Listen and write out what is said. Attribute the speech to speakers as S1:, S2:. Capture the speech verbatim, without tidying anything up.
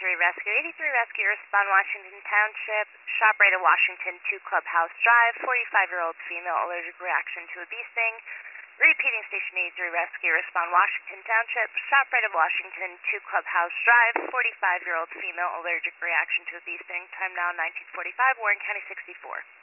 S1: eighty-three Rescue. eighty-three Rescue, respond Washington Township, ShopRite of Washington, two Clubhouse Drive, forty-five-year-old female, allergic reaction to a bee sting. Repeating Station eighty-three Rescue, respond Washington Township, ShopRite of Washington, two Clubhouse Drive, forty-five-year-old female, allergic reaction to a bee sting. Time now nineteen forty-five, Warren County sixty-four.